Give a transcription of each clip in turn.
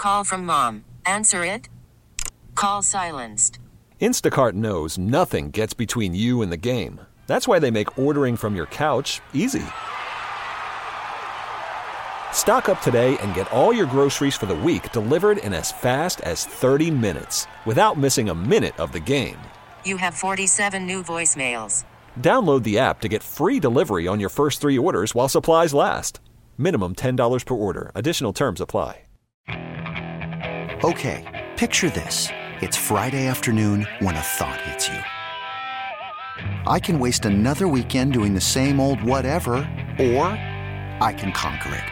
Call from mom. Answer it. Call silenced. Instacart knows nothing gets between you and the game. That's why they make ordering from your couch easy. Stock up today and get all your groceries for the week delivered in as fast as 30 minutes without missing a minute of the game. You have 47 new voicemails. Download the app to get free delivery on your first 3 orders while supplies last. Minimum $10 per order. Additional terms apply. Okay, picture this. It's Friday afternoon when a thought hits you. I can waste another weekend doing the same old whatever, or I can conquer it.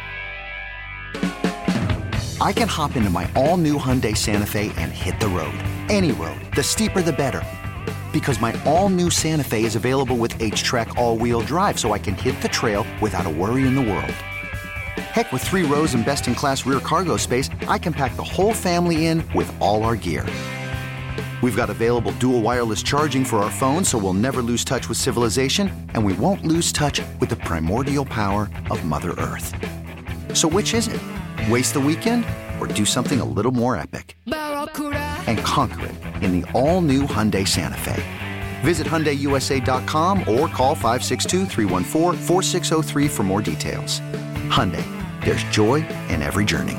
I can hop into my all-new Hyundai Santa Fe and hit the road. Any road. The steeper the better. Because my all-new Santa Fe is available with H-Track all-wheel drive, so I can hit the trail without a worry in the world. Heck, with 3 rows and best-in-class rear cargo space, I can pack the whole family in with all our gear. We've got available dual wireless charging for our phones, so we'll never lose touch with civilization, and we won't lose touch with the primordial power of Mother Earth. So which is it? Waste the weekend or do something a little more epic? And conquer it in the all-new Hyundai Santa Fe. Visit HyundaiUSA.com or call 562-314-4603 for more details. Hyundai, there's joy in every journey.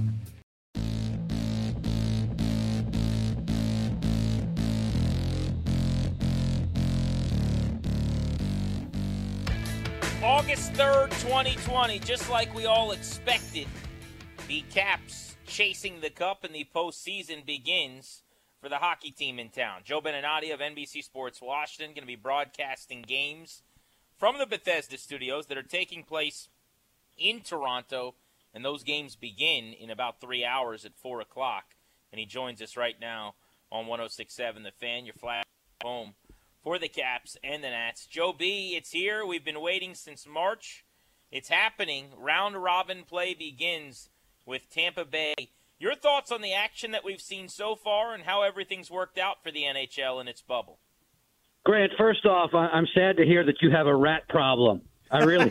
August 3rd, 2020, just like we all expected, the Caps chasing the cup and the postseason begins for the hockey team in town. Joe Beninati of NBC Sports Washington going to be broadcasting games from the Bethesda studios that are taking place in Toronto, and those games begin in about 3 hours at 4 o'clock. And he joins us right now on 106.7 The Fan, your flash home for the Caps and the Nats. Joe B., it's here. We've been waiting since March. It's happening. Round-robin play begins with Tampa Bay. Your thoughts on the action that we've seen so far and how everything's worked out for the NHL in its bubble? Grant, first off, I'm sad to hear that you have a rat problem. I really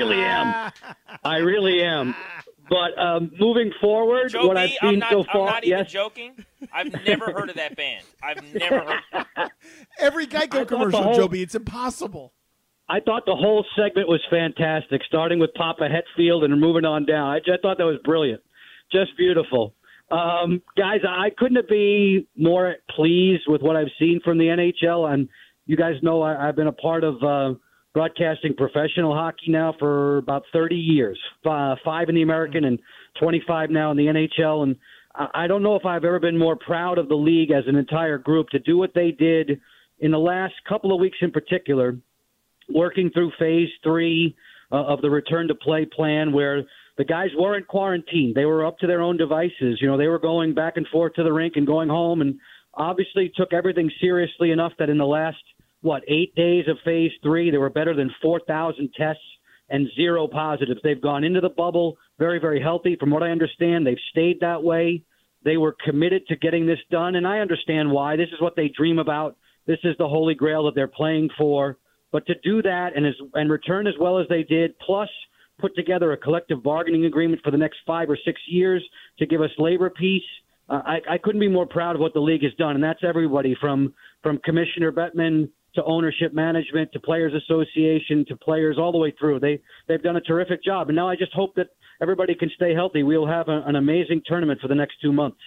am. I really am. But moving forward, Joe what B, I've seen so far, I'm not even joking. I've never heard of that band. I've never heard of it. Every Geico commercial, Joe B, it's impossible. I thought the whole segment was fantastic, starting with Papa Hetfield and moving on down. I thought that was brilliant. Just beautiful. Guys, I couldn't be more pleased with what I've seen from the NHL. And you guys know I've been a part of broadcasting professional hockey now for about 30 years, 5 in the American and 25 now in the NHL. And I don't know if I've ever been more proud of the league as an entire group to do what they did in the last couple of weeks in particular, working through phase 3 of the return to play plan, where the guys weren't quarantined. They were up to their own devices. You know, they were going back and forth to the rink and going home, and obviously took everything seriously enough that in the last, 8 days of phase 3, there were better than 4,000 tests and 0 positives. They've gone into the bubble very, very healthy. From what I understand, they've stayed that way. They were committed to getting this done, and I understand why. This is what they dream about. This is the holy grail that they're playing for. But to do that and return as well as they did, plus put together a collective bargaining agreement for the next 5 or 6 years to give us labor peace, I couldn't be more proud of what the league has done, and that's everybody from Commissioner Bettman to ownership management to Players Association to players all the way through. They've done a terrific job, and now I just hope that everybody can stay healthy. We'll have an amazing tournament for the next 2 months.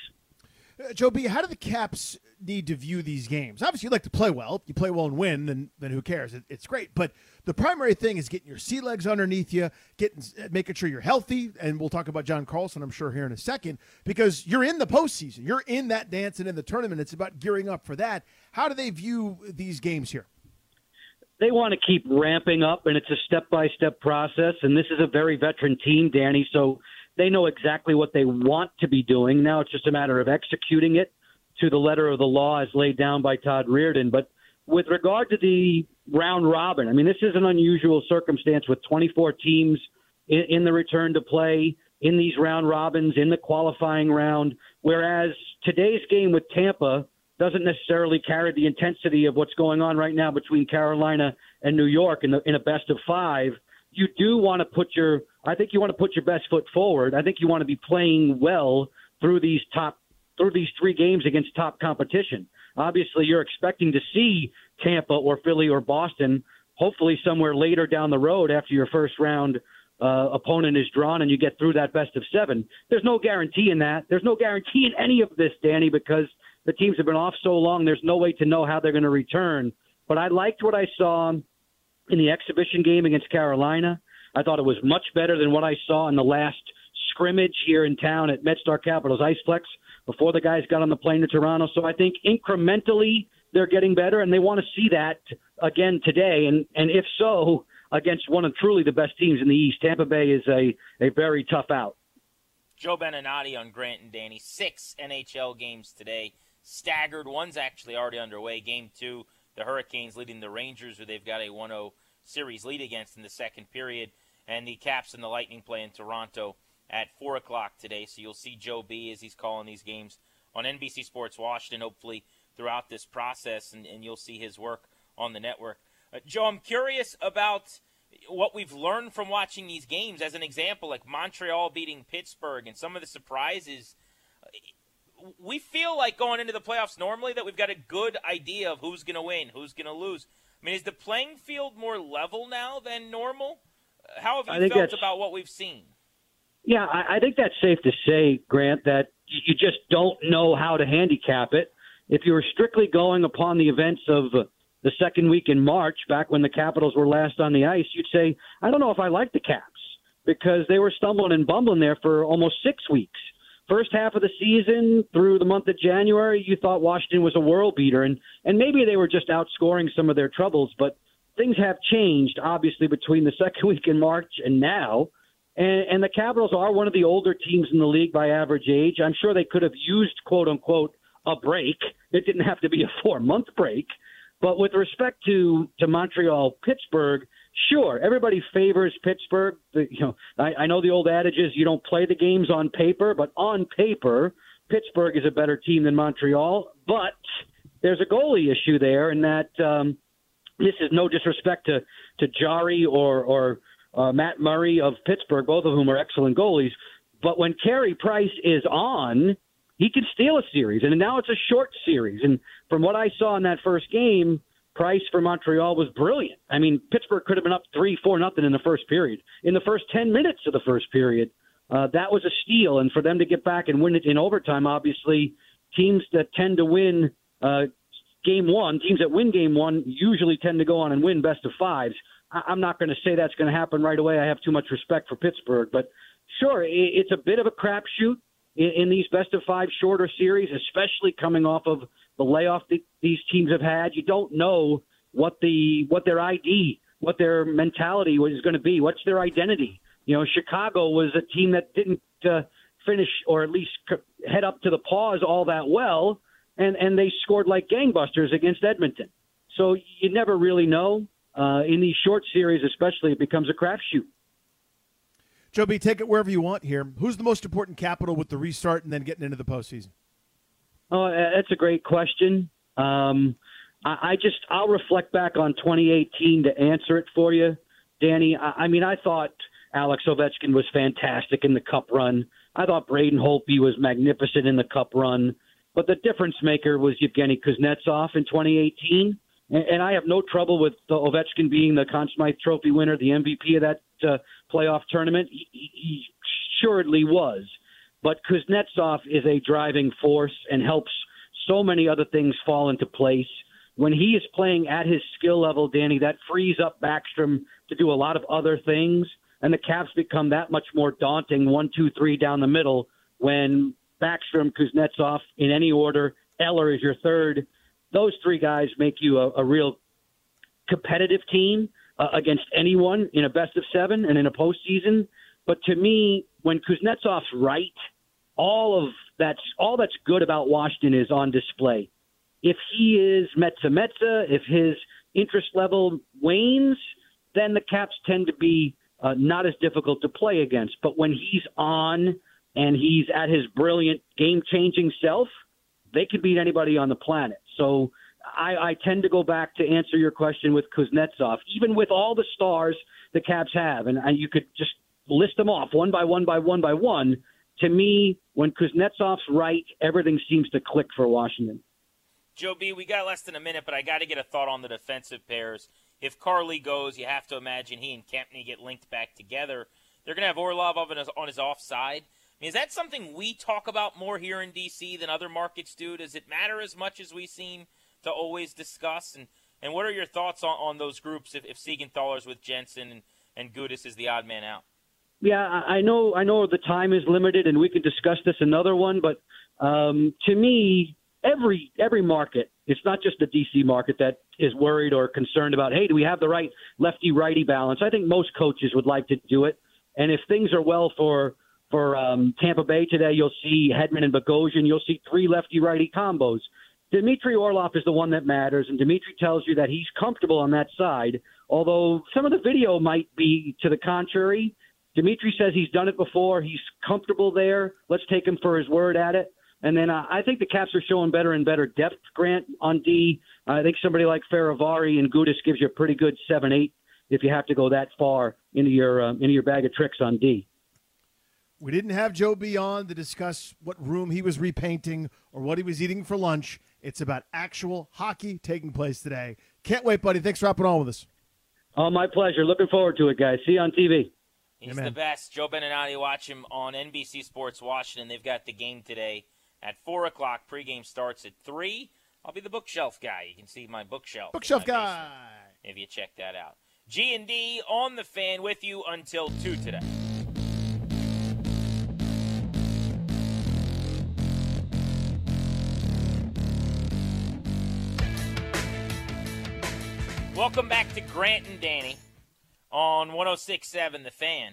Joe B., how do the Caps need to view these games? Obviously, you like to play well. If you play well and win, then who cares? It's great. But the primary thing is getting your sea legs underneath you, making sure you're healthy, and we'll talk about John Carlson, I'm sure, here in a second, because you're in the postseason. You're in that dance and in the tournament. It's about gearing up for that. How do they view these games here? They want to keep ramping up, and it's a step-by-step process, and this is a very veteran team, Danny, so they know exactly what they want to be doing. Now it's just a matter of executing it to the letter of the law as laid down by Todd Reardon. But with regard to the round robin, I mean, this is an unusual circumstance with 24 teams in the return to play, in these round robins, in the qualifying round, whereas today's game with Tampa doesn't necessarily carry the intensity of what's going on right now between Carolina and New York in a best of 5. You do want to I think you want to put your best foot forward. I think you want to be playing well through these 3 games against top competition. Obviously, you're expecting to see Tampa or Philly or Boston, hopefully somewhere later down the road after your first round opponent is drawn and you get through that best of 7. There's no guarantee in that. There's no guarantee in any of this, Danny, because the teams have been off so long. There's no way to know how they're going to return. But I liked what I saw in the exhibition game against Carolina. I thought it was much better than what I saw in the last scrimmage here in town at MedStar Capital's Iceplex before the guys got on the plane to Toronto. So I think incrementally they're getting better, and they want to see that again today. And if so, against one of truly the best teams in the East, Tampa Bay is a very tough out. Joe Beninati on Grant and Danny. 6 NHL games today. Staggered. One's actually already underway. Game 2, the Hurricanes leading the Rangers, who they've got a 1-0 series lead against in the second period. And the Caps and the Lightning play in Toronto at 4 o'clock today. So you'll see Joe B as he's calling these games on NBC Sports Washington, hopefully throughout this process, and you'll see his work on the network. Joe, I'm curious about what we've learned from watching these games. As an example, like Montreal beating Pittsburgh and some of the surprises. We feel like going into the playoffs normally that we've got a good idea of who's going to win, who's going to lose. I mean, is the playing field more level now than normal? How have you felt about what we've seen? Yeah, I think that's safe to say, Grant, that you just don't know how to handicap it. If you were strictly going upon the events of the second week in March, back when the Capitals were last on the ice, you'd say, I don't know if I like the Caps because they were stumbling and bumbling there for almost 6 weeks. First half of the season through the month of January, you thought Washington was a world beater, and maybe they were just outscoring some of their troubles, but things have changed, obviously, between the second week in March and now. And the Capitals are one of the older teams in the league by average age. I'm sure they could have used, quote unquote, a break. It didn't have to be a 4-month break. But with respect to Montreal, Pittsburgh, sure, everybody favors Pittsburgh. I know the old adage is you don't play the games on paper, but on paper, Pittsburgh is a better team than Montreal. But there's a goalie issue there, in that this is no disrespect to Jari or Matt Murray of Pittsburgh, both of whom are excellent goalies. But when Carey Price is on, he can steal a series, and now it's a short series. And from what I saw in that first game, Price for Montreal was brilliant. I mean, Pittsburgh could have been up 3-4-0 in the first period. In the first 10 minutes of the first period, that was a steal. And for them to get back and win it in overtime, obviously, teams that tend to win game one, teams that win game one usually tend to go on and win best of fives. I'm not going to say that's going to happen right away. I have too much respect for Pittsburgh. But sure, it's a bit of a crapshoot in these best-of-5 shorter series, especially coming off of the layoff that these teams have had. You don't know what their ID, what their mentality is going to be, what's their identity. You know, Chicago was a team that didn't finish or at least head up to the pause all that well, and they scored like gangbusters against Edmonton. So you never really know. In these short series especially, it becomes a crapshoot. Joe B., take it wherever you want here. Who's the most important Capital with the restart and then getting into the postseason? Oh, that's a great question. I'll reflect back on 2018 to answer it for you, Danny. I mean, I thought Alex Ovechkin was fantastic in the Cup run. I thought Braden Holtby was magnificent in the Cup run. But the difference maker was Yevgeny Kuznetsov in 2018. And I have no trouble with Ovechkin being the Conn Smythe Trophy winner, the MVP of that playoff tournament. He assuredly was. But Kuznetsov is a driving force and helps so many other things fall into place. When he is playing at his skill level, Danny, that frees up Backstrom to do a lot of other things, and the Caps become that much more daunting, 1, 2, 3 down the middle, when Backstrom, Kuznetsov, in any order, Eller is your third. Those three guys make you a real competitive team against anyone in a best-of-7 and in a postseason. But to me, when Kuznetsov's right, all that's good about Washington is on display. If he is Metza, if his interest level wanes, then the Caps tend to be not as difficult to play against. But when he's on and he's at his brilliant game-changing self, they could beat anybody on the planet. So I tend to go back to answer your question with Kuznetsov, even with all the stars the Caps have, and you could just list them off one by one by one by one. to me, when Kuznetsov's right, everything seems to click for Washington. Joe B., we got less than a minute, but I got to get a thought on the defensive pairs. If Carly goes, you have to imagine he and Kempney get linked back together. They're going to have Orlov on his offside. I mean, is that something we talk about more here in D.C. than other markets do? Does it matter as much as we seem to always discuss? And what are your thoughts on those groups if Siegenthaler's with Jensen and Gudas is the odd man out? Yeah, I know the time is limited, and we can discuss this another one, but to me, every market, it's not just the D.C. market that is worried or concerned about, hey, do we have the right lefty-righty balance? I think most coaches would like to do it. And if things are well for Tampa Bay today, you'll see Hedman and Bogosian. You'll see 3 lefty-righty combos. Dmitry Orlov is the one that matters, and Dmitry tells you that he's comfortable on that side, although some of the video might be to the contrary. Dmitry says he's done it before. He's comfortable there. Let's take him for his word at it. And then I think the Caps are showing better and better depth, Grant, on D. I think somebody like Faravari and Gudas gives you a pretty good 7-8 if you have to go that far into your bag of tricks on D. We didn't have Joe B on to discuss what room he was repainting or what he was eating for lunch. It's about actual hockey taking place today. Can't wait, buddy. Thanks for hopping on with us. Oh, my pleasure. Looking forward to it, guys. See you on TV. He's the best. Joe Beninati, watch him on NBC Sports Washington. They've got the game today at 4 o'clock. Pregame starts at 3. I'll be the bookshelf guy. You can see my bookshelf. Bookshelf guy. If you check that out. G&D on the Fan with you until 2 today. Welcome back to Grant and Danny on 106.7 The Fan.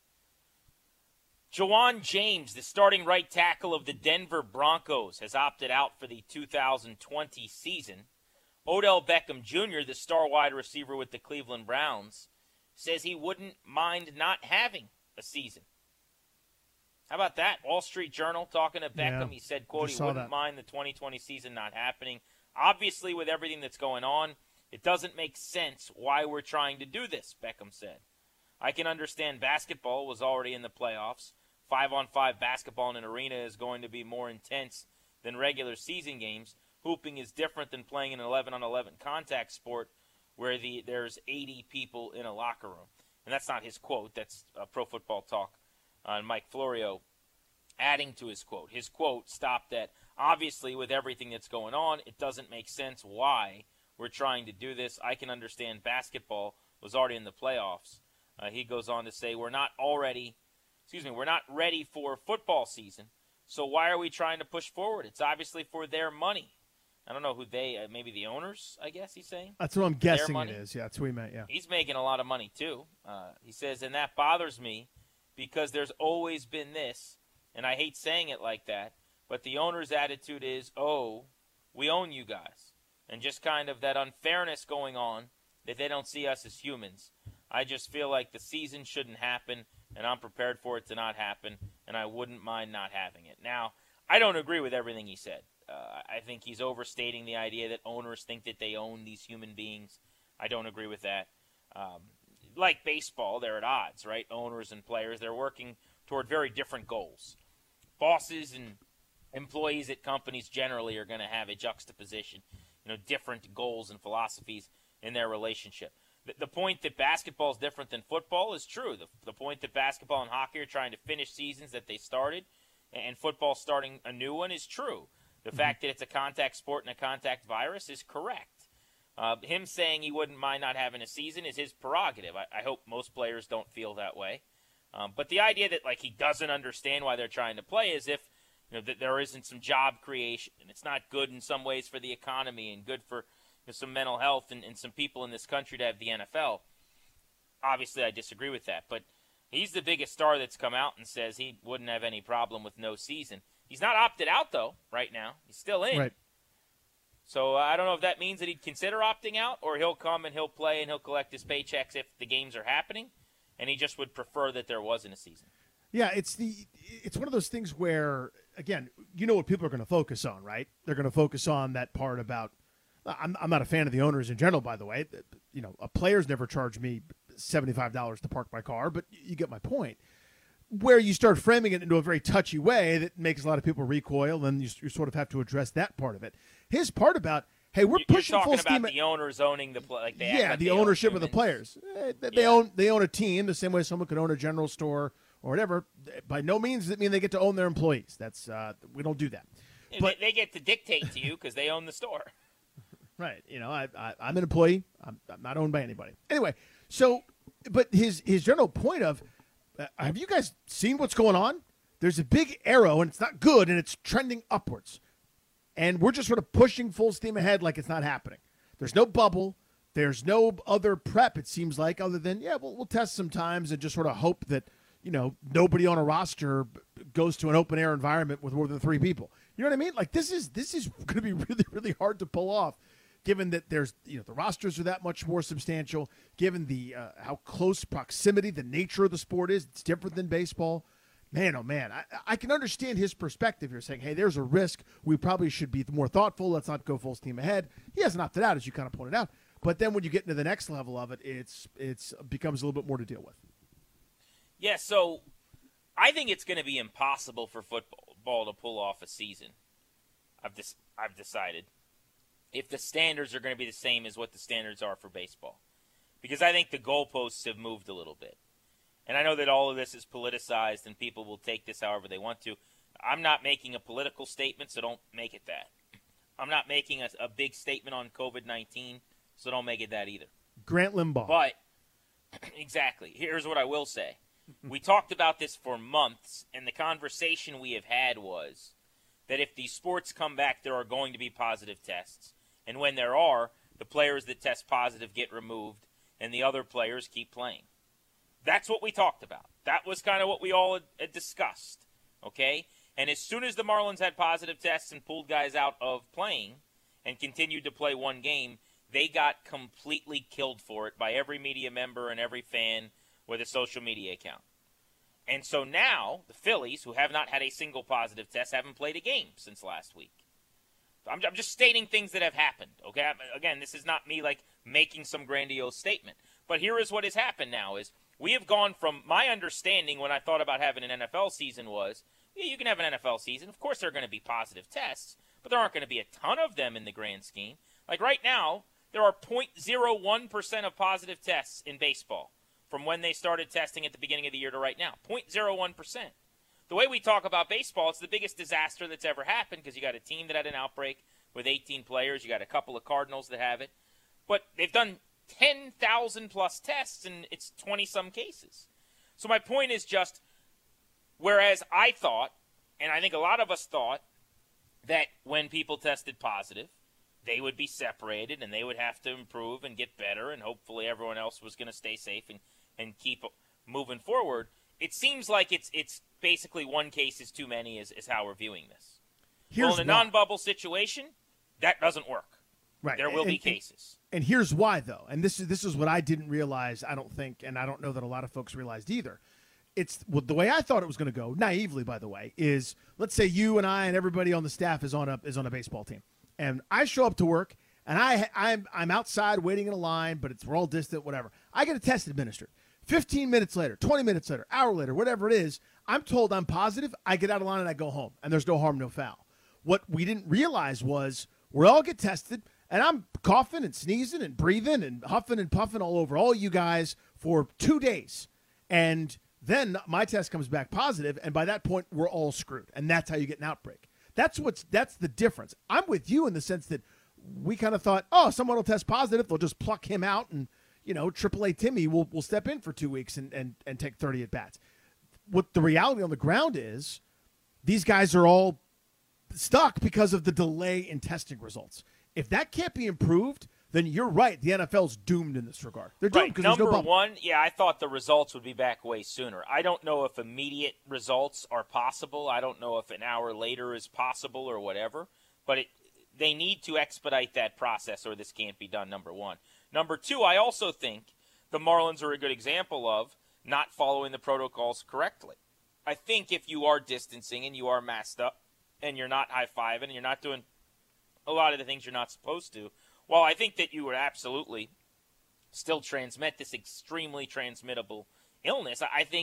Jawan James, the starting right tackle of the Denver Broncos, has opted out for the 2020 season. Odell Beckham Jr., the star wide receiver with the Cleveland Browns, says he wouldn't mind not having a season. How about that? Wall Street Journal talking to Beckham. Yeah, he said, quote, he wouldn't that. mind the 2020 season not happening. Obviously, with everything that's going on, it doesn't make sense why we're trying to do this, Beckham said. I can understand basketball was already in the playoffs. 5-on-5 basketball in an arena is going to be more intense than regular season games. Hooping is different than playing an 11-on-11 contact sport where there's 80 people in a locker room. And that's not his quote. That's Pro Football Talk on Mike Florio adding to his quote. His quote stopped at, obviously, with everything that's going on, it doesn't make sense why we're trying to do this. I can understand basketball was already in the playoffs. He goes on to say, we're not ready for football season, so why are we trying to push forward? It's obviously for their money. I don't know who they, maybe the owners, I guess he's saying. That's what I'm guessing it is. Yeah, that's what he meant, yeah. He's making a lot of money, too. He says, and that bothers me because there's always been this, and I hate saying it like that, but the owner's attitude is, oh, we own you guys. And just kind of that unfairness going on that they don't see us as humans. I just feel like the season shouldn't happen, and I'm prepared for it to not happen, and I wouldn't mind not having it. Now, I don't agree with everything he said. I think he's overstating the idea that owners think that they own these human beings. I don't agree with that. Like baseball, they're at odds, right? Owners and players, they're working toward very different goals. Bosses and employees at companies generally are going to have a juxtaposition, different goals and philosophies in their relationship. The point that basketball is different than football is true. The point that basketball and hockey are trying to finish seasons that they started and football starting a new one is true. The fact that it's a contact sport and a contact virus is correct. Him saying he wouldn't mind not having a season is his prerogative. I hope most players don't feel that way. But the idea that he doesn't understand why they're trying to play is if that there isn't some job creation and it's not good in some ways for the economy and good for some mental health and some people in this country to have the NFL. Obviously, I disagree with that. But he's the biggest star that's come out and says he wouldn't have any problem with no season. He's not opted out, though, right now. He's still in. Right. So I don't know if that means that he'd consider opting out or he'll come and he'll play and he'll collect his paychecks if the games are happening, and he just would prefer that there wasn't a season. Yeah, it's one of those things where, again, what people are going to focus on, right? They're going to focus on that part about I'm not a fan of the owners in general, by the way. A player's never charged me $75 to park my car, but you get my point. where you start framing it into a very touchy way that makes a lot of people recoil, and you sort of have to address that part of it. His part about, hey, we're pushing full steam. You're talking about the owners owning the ownership of the players. They own a team the same way someone could own a general store or whatever. By no means does it mean they get to own their employees. That's we don't do that. But they get to dictate to you because they own the store. Right. I'm an employee. I'm not owned by anybody. Anyway, so but his general point of, have you guys seen what's going on? There's a big arrow, and it's not good, and it's trending upwards. And we're just sort of pushing full steam ahead like it's not happening. There's no bubble. There's no other prep, it seems like, other than, we'll test sometimes and just sort of hope that, nobody on a roster goes to an open-air environment with more than 3 people. You know what I mean? Like, this is going to be really, really hard to pull off, given that there's, the rosters are that much more substantial, given the how close proximity, the nature of the sport is. It's different than baseball. Man, oh, man, I can understand his perspective here, saying, hey, there's a risk. We probably should be more thoughtful. Let's not go full steam ahead. He hasn't opted out, as you kind of pointed out. But then when you get into the next level of it, it's becomes a little bit more to deal with. Yeah, so I think it's going to be impossible for football to pull off a season. I've decided. If the standards are going to be the same as what the standards are for baseball. Because I think the goalposts have moved a little bit. And I know that all of this is politicized and people will take this however they want to. I'm not making a political statement, so don't make it that. I'm not making a big statement on COVID-19, so don't make it that either. Grant Limbaugh. But, exactly. Here's what I will say. We talked about this for months, and the conversation we have had was that if these sports come back, there are going to be positive tests. And when there are, the players that test positive get removed, and the other players keep playing. That's what we talked about. That was kind of what we all had discussed, okay? And as soon as the Marlins had positive tests and pulled guys out of playing and continued to play one game, they got completely killed for it by every media member and every fan with a social media account. And so now, the Phillies, who have not had a single positive test, haven't played a game since last week. I'm just stating things that have happened, okay? Again, this is not me, making some grandiose statement. But here is what has happened now is we have gone from my understanding when I thought about having an NFL season was, you can have an NFL season. Of course there are going to be positive tests, but there aren't going to be a ton of them in the grand scheme. Like right now, there are 0.01% of positive tests in baseball from when they started testing at the beginning of the year to right now. 0.01%. The way we talk about baseball, it's the biggest disaster that's ever happened because you got a team that had an outbreak with 18 players. You got a couple of Cardinals that have it. But they've done 10,000 plus tests, and it's 20-some cases. So my point is just, whereas I thought, and I think a lot of us thought, that when people tested positive, they would be separated and they would have to improve and get better, and hopefully everyone else was going to stay safe and keep moving forward. It seems like it's basically one case is too many is how we're viewing this. Well, in a non-bubble situation, that doesn't work. Right. There will be cases. And here's why, though. And this is what I didn't realize, I don't think, and I don't know that a lot of folks realized either. It's the way I thought it was going to go, naively, by the way, is let's say you and I and everybody on the staff is on a baseball team. And I show up to work, and I'm outside waiting in a line, but we're all distant, whatever. I get a test administered. 15 minutes later, 20 minutes later, hour later, whatever it is, I'm told I'm positive. I get out of line and I go home, and there's no harm, no foul. What we didn't realize was we all get tested, and I'm coughing and sneezing and breathing and huffing and puffing all over all you guys for 2 days. And then my test comes back positive, and by that point, we're all screwed. And that's how you get an outbreak. That's the difference. I'm with you in the sense that we kind of thought, someone will test positive. They'll just pluck him out, and, AAA Timmy will step in for 2 weeks and take 30 at-bats. What the reality on the ground is, these guys are all stuck because of the delay in testing results. If that can't be improved, then you're right. The NFL's doomed in this regard. They're doomed because there's no bubble. Number one, I thought the results would be back way sooner. I don't know if immediate results are possible. I don't know if an hour later is possible or whatever. But they need to expedite that process or this can't be done, number one. Number two, I also think the Marlins are a good example of not following the protocols correctly. I think if you are distancing and you are masked up and you're not high-fiving and you're not doing a lot of the things you're not supposed to, while I think that you would absolutely still transmit this extremely transmittable illness, I think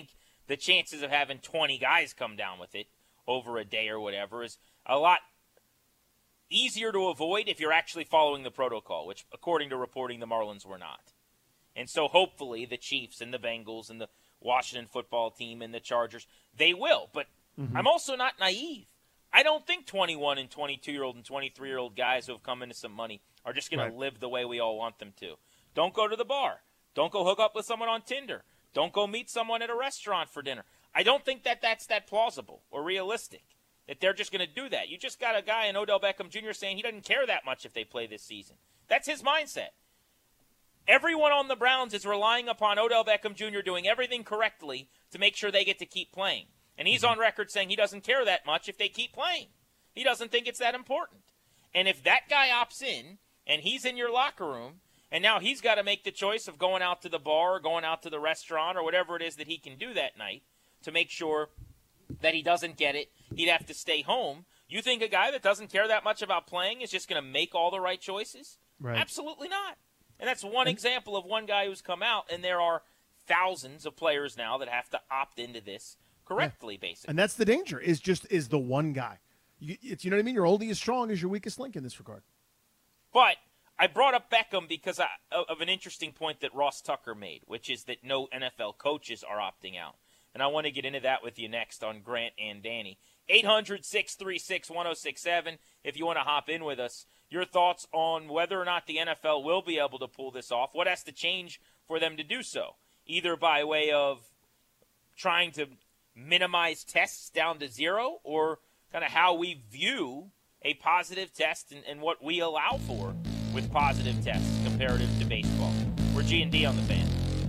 the chances of having 20 guys come down with it over a day or whatever is a lot easier to avoid if you're actually following the protocol, which, according to reporting, the Marlins were not. And so hopefully the Chiefs and the Bengals and the Washington football team and the Chargers, they will. But I'm also not naive. I don't think 21 and 22-year-old and 23-year-old guys who have come into some money are just going to live the way we all want them to. Don't go to the bar. Don't go hook up with someone on Tinder. Don't go meet someone at a restaurant for dinner. I don't think that that's that plausible or realistic, that they're just going to do that. You just got a guy in Odell Beckham Jr. saying he doesn't care that much if they play this season. That's his mindset. Everyone on the Browns is relying upon Odell Beckham Jr. doing everything correctly to make sure they get to keep playing. And he's on record saying he doesn't care that much if they keep playing. He doesn't think it's that important. And if that guy opts in and he's in your locker room, and now he's got to make the choice of going out to the bar or going out to the restaurant or whatever it is that he can do that night to make sure that he doesn't get it, he'd have to stay home. You think a guy that doesn't care that much about playing is just going to make all the right choices? Right. Absolutely not. And that's one example of one guy who's come out, and there are thousands of players now that have to opt into this correctly, basically. And that's the danger, is the one guy. It's, you know what I mean? You're only as strong as your weakest link in this regard. But I brought up Beckham because of an interesting point that Ross Tucker made, which is that no NFL coaches are opting out. And I want to get into that with you next on Grant and Danny. 800-636-1067 if you want to hop in with us. Your thoughts on whether or not the NFL will be able to pull this off. What has to change for them to do so? Either by way of trying to minimize tests down to zero, or kind of how we view a positive test and what we allow for with positive tests comparative to baseball. We're G&D on the Fan.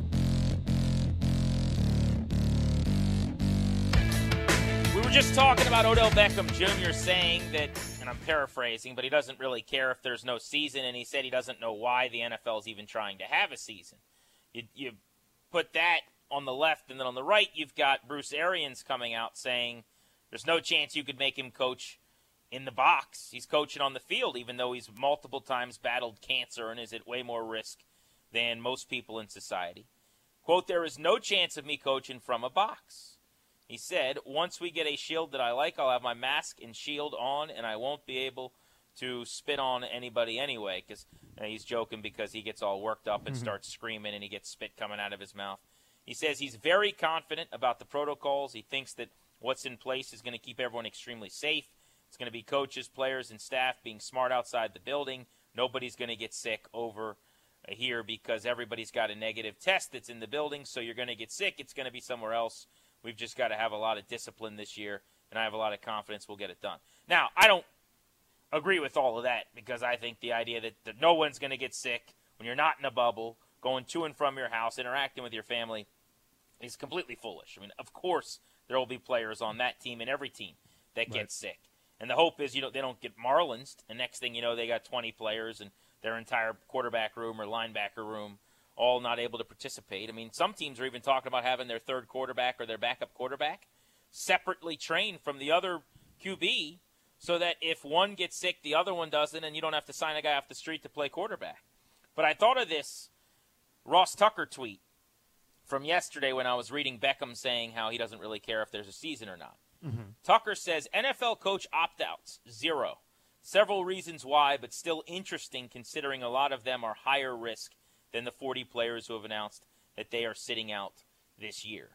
We were just talking about Odell Beckham Jr. saying that, and I'm paraphrasing, but he doesn't really care if there's no season, and he said he doesn't know why the NFL is even trying to have a season. You put that on the left, and then on the right, you've got Bruce Arians coming out saying there's no chance you could make him coach in the box. He's coaching on the field, even though he's multiple times battled cancer and is at way more risk than most people in society. Quote, there is no chance of me coaching from a box. He said, once we get a shield that I like, I'll have my mask and shield on, and I won't be able to spit on anybody anyway, because he's joking because he gets all worked up and starts screaming and he gets spit coming out of his mouth. He says he's very confident about the protocols. He thinks that what's in place is going to keep everyone extremely safe. It's going to be coaches, players, and staff being smart outside the building. Nobody's going to get sick over here because everybody's got a negative test that's in the building, so you're going to get sick. It's going to be somewhere else. We've just got to have a lot of discipline this year, and I have a lot of confidence we'll get it done. Now, I don't agree with all of that because I think the idea that no one's going to get sick when you're not in a bubble, going to and from your house, interacting with your family, is completely foolish. I mean, of course there will be players on that team and every team that get sick. And the hope is, they don't get Marlinsed, and next thing you know, they got 20 players and their entire quarterback room or linebacker room all not able to participate. I mean, some teams are even talking about having their third quarterback or their backup quarterback separately trained from the other QB so that if one gets sick, the other one doesn't, and you don't have to sign a guy off the street to play quarterback. But I thought of this Ross Tucker tweet from yesterday when I was reading Beckham saying how he doesn't really care if there's a season or not. Tucker says, NFL coach opt-outs, 0. Several reasons why, but still interesting considering a lot of them are higher risk than the 40 players who have announced that they are sitting out this year.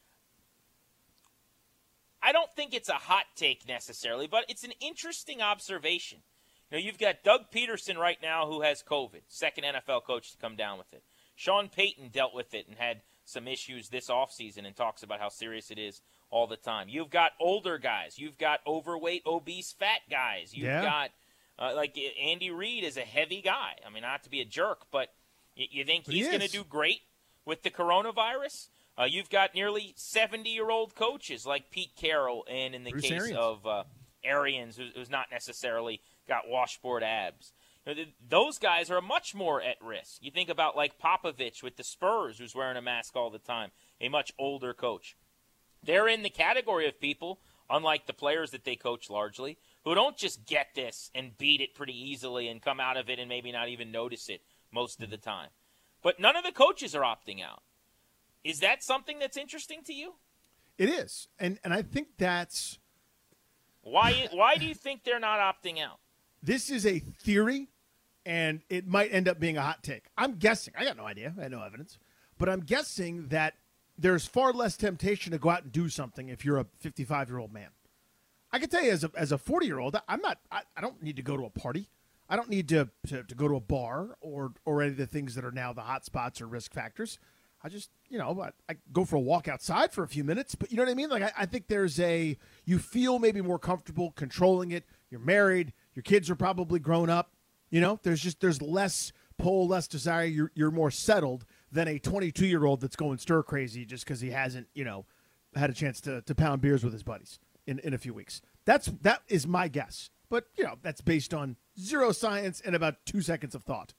I don't think it's a hot take necessarily, but it's an interesting observation. You've got Doug Peterson right now who has COVID, second NFL coach to come down with it. Sean Payton dealt with it and had some issues this offseason and talks about how serious it is all the time. You've got older guys. You've got overweight, obese, fat guys. You've got, like Andy Reid is a heavy guy. I mean, not to be a jerk, but you think he's going to do great with the coronavirus? You've got nearly 70-year-old coaches like Pete Carroll and in the Bruce case Arians. of Arians, who's not necessarily got washboard abs. Those guys are much more at risk. You think about like Popovich with the Spurs, who's wearing a mask all the time, a much older coach. They're in the category of people, unlike the players that they coach largely, who don't just get this and beat it pretty easily and come out of it and maybe not even notice it most of the time. But none of the coaches are opting out. Is that something that's interesting to you? It is, and I think that's why do you think they're not opting out? This is a theory, and it might end up being a hot take. I'm guessing. I got no idea. I have no evidence, but I'm guessing that there's far less temptation to go out and do something if you're a 55-year-old man. I can tell you, as a 40-year-old, I don't need to go to a party. I don't need to go to a bar or any of the things that are now the hot spots or risk factors. I just, I go for a walk outside for a few minutes. But you know what I mean? Like, I think you feel maybe more comfortable controlling it. You're married. Your kids are probably grown up. There's less pull, less desire. You're more settled than a 22-year-old that's going stir crazy just because he hasn't, had a chance to pound beers with his buddies in a few weeks. That is my guess. But, that's based on zero science and about 2 seconds of thought.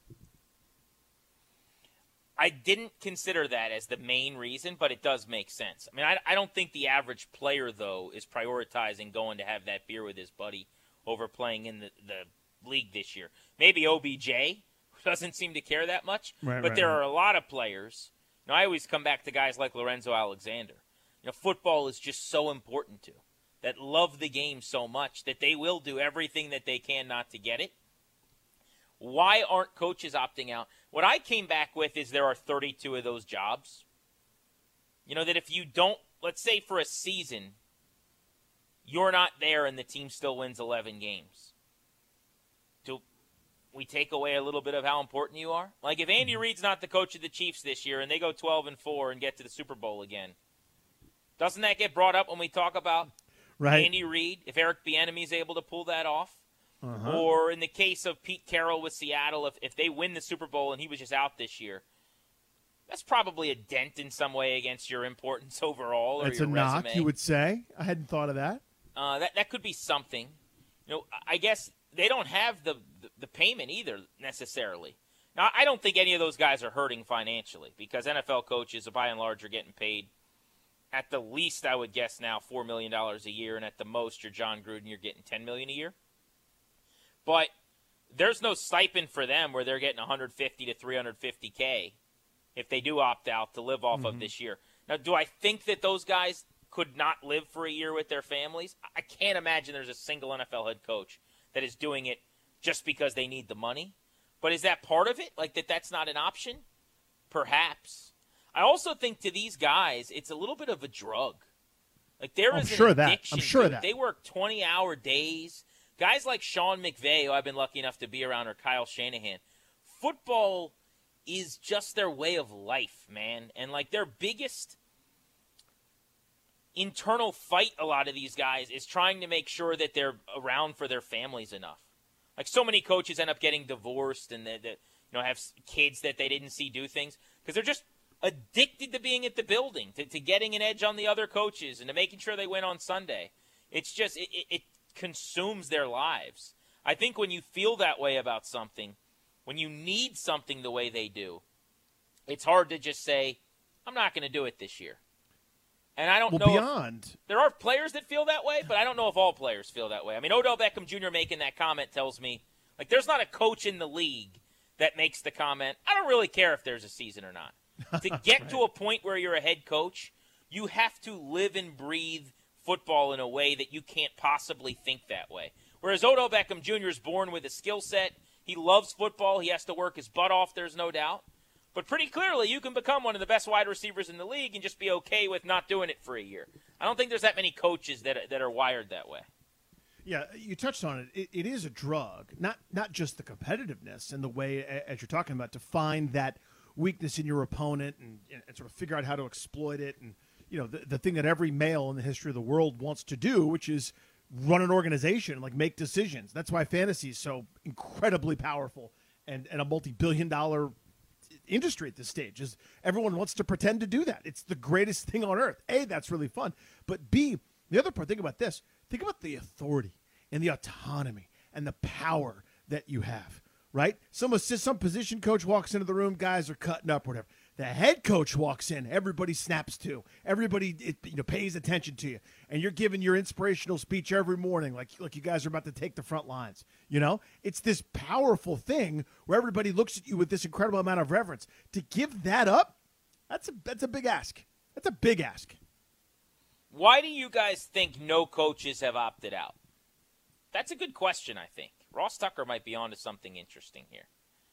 I didn't consider that as the main reason, but it does make sense. I mean, I don't think the average player, though, is prioritizing going to have that beer with his buddy over playing in the league this year. Maybe OBJ doesn't seem to care that much, but there are a lot of players. I always come back to guys like Lorenzo Alexander. Football is just so important to, that love the game so much that they will do everything that they can not to get it. Why aren't coaches opting out? What I came back with is there are 32 of those jobs. That if you don't, let's say for a season, you're not there and the team still wins 11 games. Do we take away a little bit of how important you are? Like if Andy Reid's not the coach of the Chiefs this year and they go 12-4 and get to the Super Bowl again, doesn't that get brought up when we talk about Andy Reid? If Eric Bieniemy's able to pull that off? Uh-huh. Or in the case of Pete Carroll with Seattle, if they win the Super Bowl and he was just out this year, that's probably a dent in some way against your importance overall. That's your a resume. knock, you would say. I hadn't thought of that. That could be something. I guess they don't have the payment either necessarily. Now, I don't think any of those guys are hurting financially because NFL coaches, by and large, are getting paid at the least, I would guess now, $4 million a year, and at the most, you're John Gruden, you're getting $10 million a year. But there's no stipend for them where they're getting $150 to $350K if they do opt out to live off of this year. Now, do I think that those guys could not live for a year with their families? I can't imagine there's a single NFL head coach that is doing it just because they need the money. But is that part of it? Like that's not an option? Perhaps. I also think to these guys, it's a little bit of a drug. Like there is an addiction. I'm sure of that. They work 20-hour days. Guys like Sean McVay, who I've been lucky enough to be around, or Kyle Shanahan, football is just their way of life, man. And like their biggest internal fight, a lot of these guys, is trying to make sure that they're around for their families enough. Like so many coaches end up getting divorced and they have kids that they didn't see do things because they're just addicted to being at the building, to getting an edge on the other coaches and to making sure they win on Sunday. It's just it consumes their lives. I think when you feel that way about something, when you need something the way they do, it's hard to just say, I'm not going to do it this year. And I don't know there are players that feel that way, but I don't know if all players feel that way. I mean, Odell Beckham Jr. making that comment tells me, like, there's not a coach in the league that makes the comment, I don't really care if there's a season or not. To get to a point where you're a head coach, you have to live and breathe football in a way that you can't possibly think that way. Whereas Odell Beckham Jr. is born with a skill set. He loves football. He has to work his butt off, there's no doubt. But pretty clearly, you can become one of the best wide receivers in the league and just be okay with not doing it for a year. I don't think there's that many coaches that are wired that way. Yeah, you touched on it. It is a drug, not just the competitiveness and the way, as you're talking about, to find that weakness in your opponent and sort of figure out how to exploit it. And, the thing that every male in the history of the world wants to do, which is run an organization, like make decisions. That's why fantasy is so incredibly powerful and a multi-billion-dollar industry at this stage. Is everyone wants to pretend to do that. It's the greatest thing on earth. A, that's really fun. But B, the other part, think about this. Think about the authority and the autonomy and the power that you have, right? Some position coach walks into the room, guys are cutting up, whatever. The head coach walks in, everybody snaps to. Everybody pays attention to you. And you're giving your inspirational speech every morning like you guys are about to take the front lines. It's this powerful thing where everybody looks at you with this incredible amount of reverence. To give that up, that's a big ask. That's a big ask. Why do you guys think no coaches have opted out? That's a good question, I think. Ross Tucker might be onto something interesting here.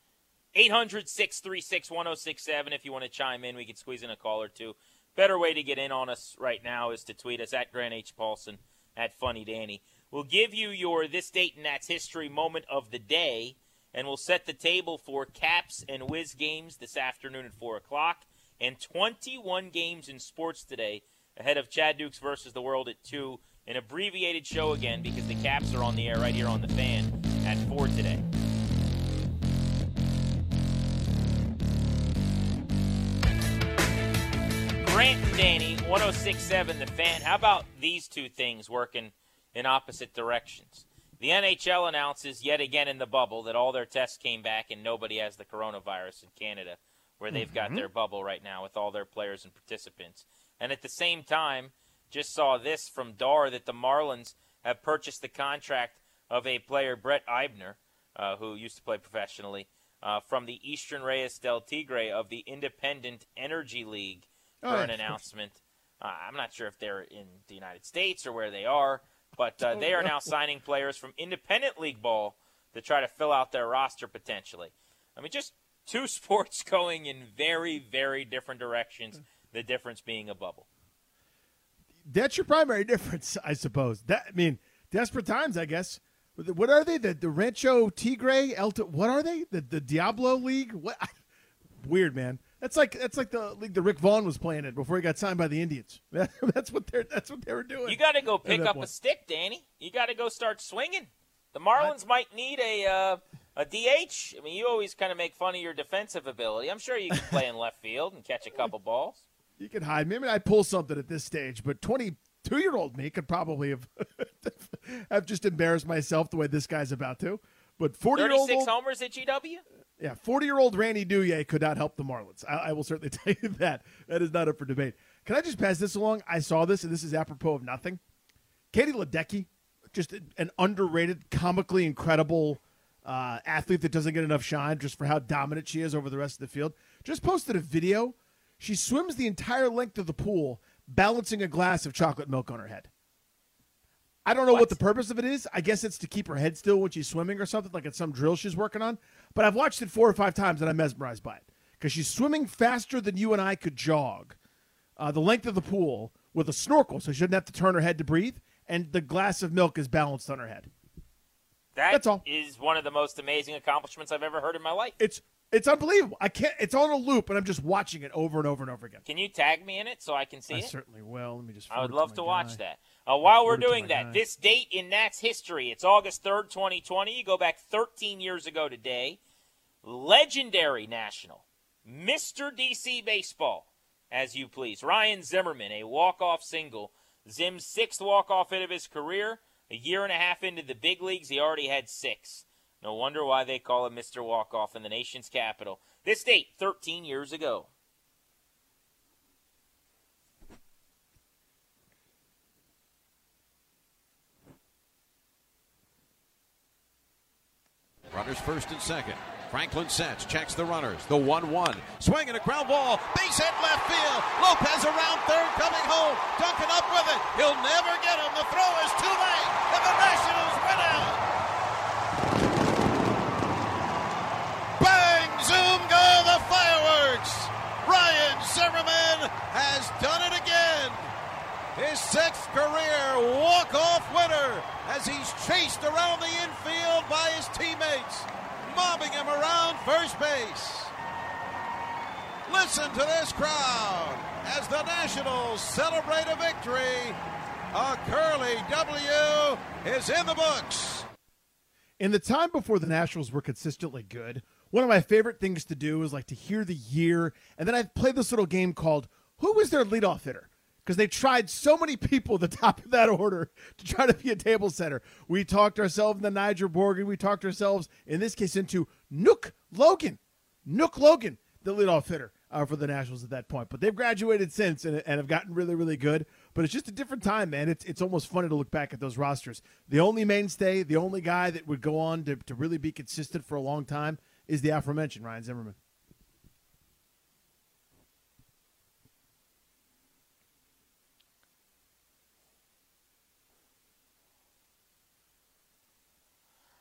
800-636-1067 if you want to chime in. We can squeeze in a call or two. Better way to get in on us right now is to tweet us at Grant H. Paulson, at Funny Danny. We'll give you your This Date and That's History moment of the day, and we'll set the table for Caps and Wiz games this afternoon at 4 o'clock, and 21 games in sports today ahead of Chad Dukes versus the World at 2. An abbreviated show again because the Caps are on the air right here on The Fan at 4 today. Grant and Danny, 106.7 The Fan. How about these two things working in opposite directions? The NHL announces yet again in the bubble that all their tests came back and nobody has the coronavirus in Canada, where they've got their bubble right now with all their players and participants. And at the same time, just saw this from Dar that the Marlins have purchased the contract of a player, Brett Eibner, who used to play professionally, from the Eastern Reyes del Tigre of the Independent Energy League for an announcement. I'm not sure if they're in the United States or where they are, but they are now signing players from Independent League ball to try to fill out their roster potentially. I mean, just two sports going in very, very different directions, the difference being a bubble. That's your primary difference, I suppose. Desperate times, I guess. What are they? The Rancho Tigre? What are they? The Diablo League? What? Weird, man. That's like the league that Rick Vaughn was playing in before he got signed by the Indians. That's what they were doing. You got to go pick up a stick, Danny. You got to go start swinging. The Marlins might need a DH. I mean, you always kind of make fun of your defensive ability. I'm sure you can play in left field and catch a couple balls. You can hide. Maybe I pull something at this stage, but 22-year-old me could probably have just embarrassed myself the way this guy's about to. But 40-year-old 36 homers at GW? Yeah, 40-year-old Randy Duye could not help the Marlins. I will certainly tell you that. That is not up for debate. Can I just pass this along? I saw this, and this is apropos of nothing. Katie Ledecky, just an underrated, comically incredible athlete that doesn't get enough shine just for how dominant she is over the rest of the field, just posted a video. She swims the entire length of the pool, balancing a glass of chocolate milk on her head. I don't know what the purpose of it is. I guess it's to keep her head still when she's swimming or something, like it's some drill she's working on. But I've watched it 4 or 5 times, and I'm mesmerized by it because she's swimming faster than you and I could jog the length of the pool with a snorkel, so she doesn't have to turn her head to breathe, and the glass of milk is balanced on her head. That's all. Is one of the most amazing accomplishments I've ever heard in my life. It's unbelievable. I can't. It's on a loop, and I'm just watching it over and over and over again. Can you tag me in it so I can see it? I certainly will. Let me just. I would love to watch that. While we're doing that, this date in Nats history, it's August 3rd, 2020. You go back 13 years ago today. Legendary National, Mr. DC Baseball, as you please. Ryan Zimmerman, a walk-off single. Zim's 6th walk-off hit of his career. A year and a half into the big leagues, he already had 6. No wonder why they call him Mr. Walk-Off in the nation's capital. This date, 13 years ago. Runners first and second. Franklin sets, checks the runners. The 1-1. Swinging a ground ball. Base hit left field. Lopez around third, coming home. Duncan up with it. He'll never get him. The throw is too late. And the Nationals win out. Bang! Zoom go the fireworks. Ryan Zimmerman has done it again. His 6th career walk-off winner as he's chased around the infield by his teammates, mobbing him around first base. Listen to this crowd as the Nationals celebrate a victory. A Curly W is in the books. In the time before the Nationals were consistently good, one of my favorite things to do is like to hear the year, and then I'd play this little game called Who Was Their Leadoff Hitter? Because they tried so many people at the top of that order to try to be a table setter. We talked ourselves into Niger Borgen. We talked ourselves, in this case, into Nook Logan. Nook Logan, the leadoff hitter for the Nationals at that point. But they've graduated since and have gotten really, really good. But it's just a different time, man. It's almost funny to look back at those rosters. The only mainstay, the only guy that would go on to really be consistent for a long time is the aforementioned Ryan Zimmerman.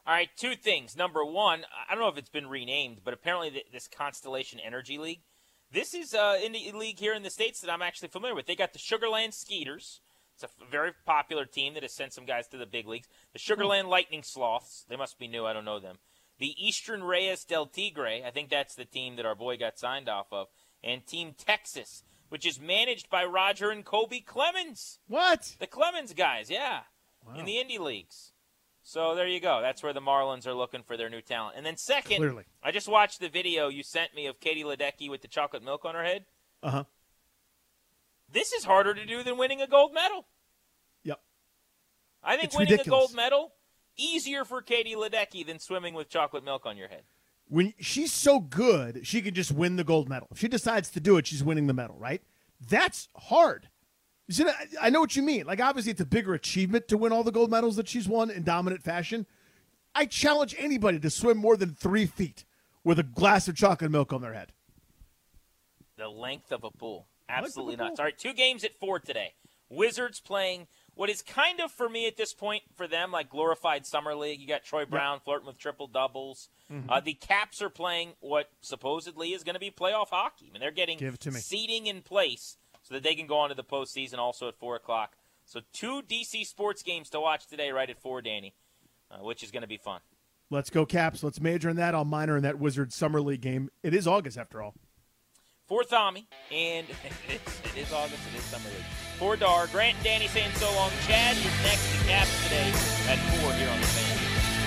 All right, two things. Number one, I don't know if it's been renamed, but apparently this Constellation Energy League, this is in the league here in the States that I'm actually familiar with. They got the Sugarland Skeeters. It's a very popular team that has sent some guys to the big leagues. The Sugarland Lightning Sloths. They must be new. I don't know them. The Eastern Reyes del Tigre. I think that's the team that our boy got signed off of. And Team Texas, which is managed by Roger and Kobe Clemens. What? The Clemens guys, yeah. Wow. In the indie leagues. So there you go. That's where the Marlins are looking for their new talent. And then second, Clearly. I just watched the video you sent me of Katie Ledecky with the chocolate milk on her head. Uh-huh. This is harder to do than winning a gold medal. Yep. I think It's winning ridiculous. a gold medal, easier for Katie Ledecky than swimming with chocolate milk on your head. When she's so good, she can just win the gold medal. If she decides to do it, she's winning the medal, right? That's hard. You see, I know what you mean. Like, obviously, it's a bigger achievement to win all the gold medals that she's won in dominant fashion. I challenge anybody to swim more than 3 feet with a glass of chocolate milk on their head. The length of a pool. Absolutely nuts. All right, 2 games at 4 today. Wizards playing what is kind of, for me at this point, for them, like glorified summer league. You got Troy Brown flirting with triple-doubles. Mm-hmm. The Caps are playing what supposedly is going to be playoff hockey. I mean, they're getting seeding in place so that they can go on to the postseason also at 4 o'clock. So 2 DC sports games to watch today right at 4, Danny, which is going to be fun. Let's go, Caps. Let's major in that. I'll minor in that Wizards Summer League game. It is August, after all. For Tommy, and it is August, it is Summer League. For Dar, Grant and Danny saying so long. Chad is next to Caps today at 4 here on the Fan.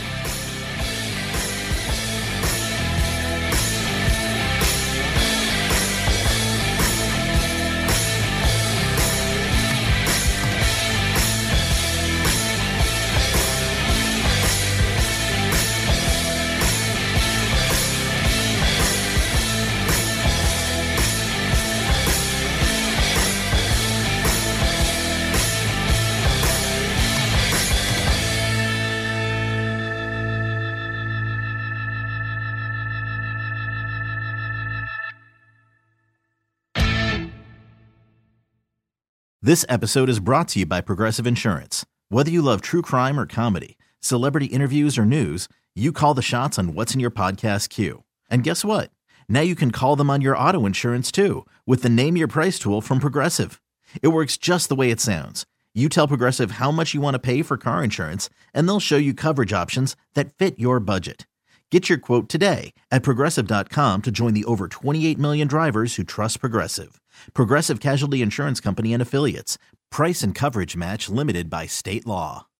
This episode is brought to you by Progressive Insurance. Whether you love true crime or comedy, celebrity interviews or news, you call the shots on what's in your podcast queue. And guess what? Now you can call them on your auto insurance too with the Name Your Price tool from Progressive. It works just the way it sounds. You tell Progressive how much you want to pay for car insurance, and they'll show you coverage options that fit your budget. Get your quote today at Progressive.com to join the over 28 million drivers who trust Progressive. Progressive Casualty Insurance Company and Affiliates. Price and coverage match limited by state law.